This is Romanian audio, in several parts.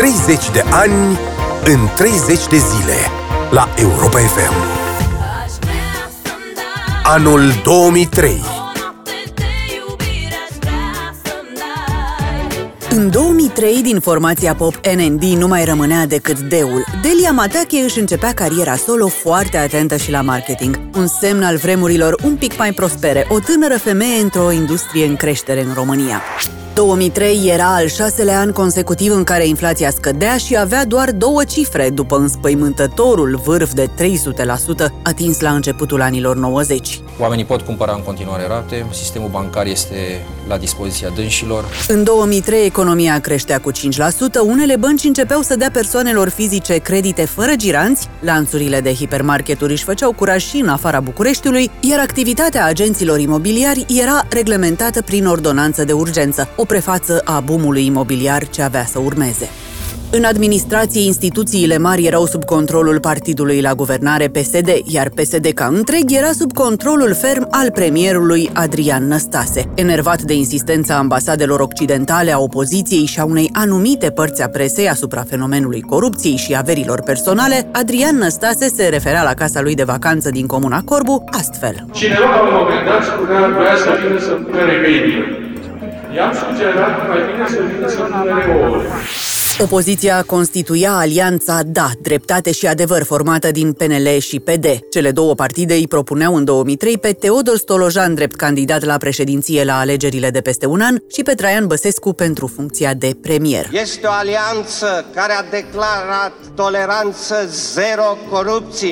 30 de ani în 30 de zile la Europa FM. Anul 2003. În 2003, din formația pop NND nu mai rămânea decât Deul. Delia Matache își începea cariera solo foarte atentă și la marketing. Un semn al vremurilor un pic mai prospere, o tânără femeie într-o industrie în creștere în România. 2003 era al 6-lea an consecutiv în care inflația scădea și avea doar 2 cifre, după înspăimântătorul vârf de 300% atins la începutul anilor 90. Oamenii pot cumpăra în continuare rate, sistemul bancar este la dispoziția dânșilor. În 2003 economia creștea cu 5%, unele bănci începeau să dea persoanelor fizice credite fără giranți, lanțurile de hipermarketuri își făceau curaj și în afara Bucureștiului, iar activitatea agenților imobiliari era reglementată prin ordonanță de urgență, o prefață a boomului imobiliar ce avea să urmeze. În administrație, instituțiile mari erau sub controlul partidului la guvernare PSD, iar PSD ca întreg era sub controlul ferm al premierului Adrian Năstase. Enervat de insistența ambasadelor occidentale, a opoziției și a unei anumite părți a presei asupra fenomenului corupției și averilor personale, Adrian Năstase se referea la casa lui de vacanță din comuna Corbu astfel. Cineva la un moment dat spunea, vrea să vină să cumpere găinile. I-am sugerat mai bine să vină să cumpere ouăle. Opoziția constituia alianța Da, Dreptate și Adevăr, formată din PNL și PD. Cele două partide îi propuneau în 2003 pe Teodor Stolojan drept candidat la președinție la alegerile de peste un an și pe Traian Băsescu pentru funcția de premier. Este o alianță care a declarat toleranță zero corupție.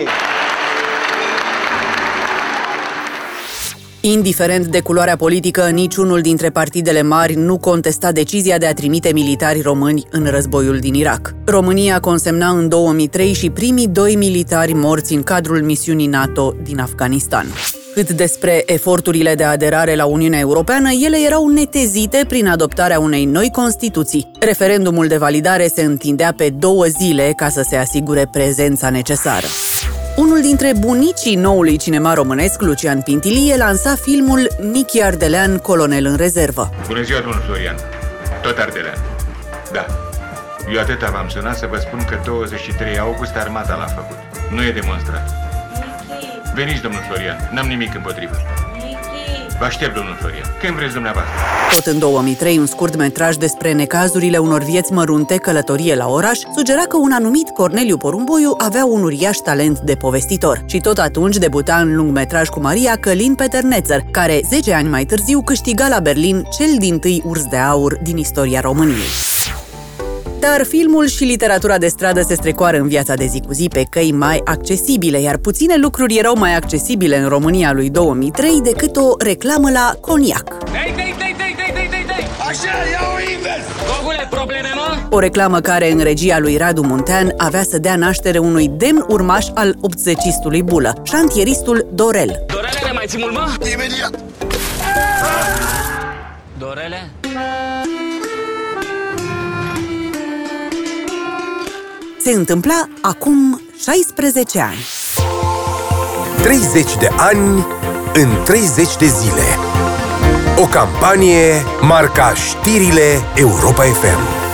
Indiferent de culoarea politică, niciunul dintre partidele mari nu contesta decizia de a trimite militari români în războiul din Irak. România consemna în 2003 și primii 2 militari morți în cadrul misiunii NATO din Afganistan. Cât despre eforturile de aderare la Uniunea Europeană, ele erau netezite prin adoptarea unei noi Constituții. Referendumul de validare se întindea pe 2 zile ca să se asigure prezența necesară. Unul dintre bunicii noului cinema românesc, Lucian Pintilie, lansa filmul Nichi Ardelean, colonel în rezervă. Bună ziua, domnul Florian. Tot Ardelean. Da. Eu atâta v-am sunat să vă spun că 23 august armata l-a făcut. Nu e demonstrat. Veniți, domnul Florian. N-am nimic împotrivă. Vă aștept, domnul Florian. Când vreți dumneavoastră. Tot în 2003, un scurtmetraj despre necazurile unor vieți mărunte, călătorie la oraș, sugera că un anumit Corneliu Porumboiu avea un uriaș talent de povestitor. Și tot atunci debuta în lungmetraj cu Maria Călin Peternețăr, care 10 ani mai târziu câștiga la Berlin cel dintâi Urs de Aur din istoria României. Dar filmul și literatura de stradă se strecoară în viața de zi cu zi pe căi mai accesibile, iar puține lucruri erau mai accesibile în România lui 2003 decât o reclamă la coniac. Așa, iau invers! Gogule, probleme, mă? O reclamă care, în regia lui Radu Muntean, avea să dea naștere unui demn urmaș al obsecistului Bulă, șantieristul Dorel. Dorele, mai ții mult, mă? Imediat! Dorele? Se întâmpla acum 16 ani. 30 de ani în 30 de zile. O campanie marca știrile Europa FM.